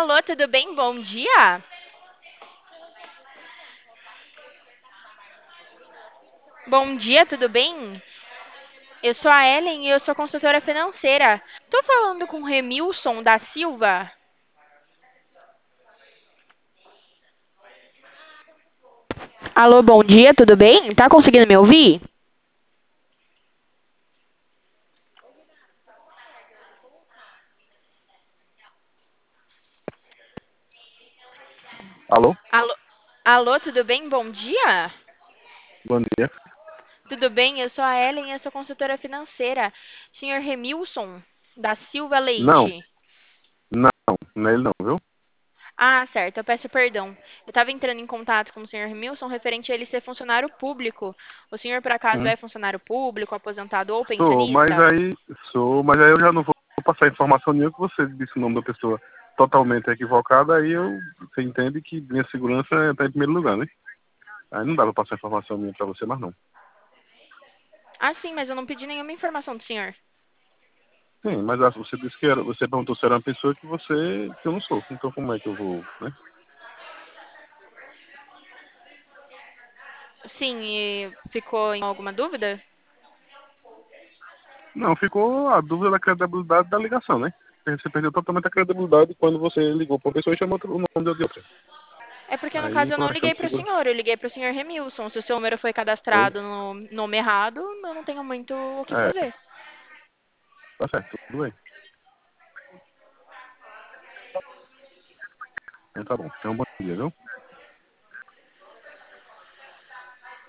Alô, tudo bem? Bom dia. Bom dia, tudo bem? Eu sou a Ellen e eu sou consultora financeira. Tô falando com o Remilson da Silva. Alô, bom dia, tudo bem? Tá conseguindo me ouvir? Alô? Alô, alô, tudo bem? Bom dia. Bom dia. Tudo bem? Eu sou a Ellen e eu sou consultora financeira. Senhor Remilson da Silva Não, Leite. não é ele não, viu? Ah, certo, eu peço perdão. Eu estava entrando em contato com o senhor Remilson referente a ele ser funcionário público. O senhor, por acaso, Hum, é funcionário público, aposentado ou sou, mas pensionista? aí mas aí eu já não vou passar informação nenhuma que você disse o nome da pessoa totalmente equivocada, você entende que minha segurança está em primeiro lugar, né? Aí não dá pra passar informação minha pra você, mas não. Ah, sim, mas eu não pedi nenhuma informação do senhor. Sim, mas você disse você perguntou se era uma pessoa que eu não sou. Então como é que eu vou, né? Sim, e ficou em alguma dúvida? Não, ficou a dúvida da credibilidade da ligação, né? Você perdeu totalmente a credibilidade quando você ligou pra uma pessoa e chamou o nome de outra. É porque, no Aí, caso, eu por não uma questão liguei de para o segurança. senhor, eu liguei para o senhor Remilson. Se o seu número foi Foi? cadastrado no nome errado, eu não tenho muito o que É, fazer. tá certo, tudo bem. Então tá bom. Então, bom dia, viu?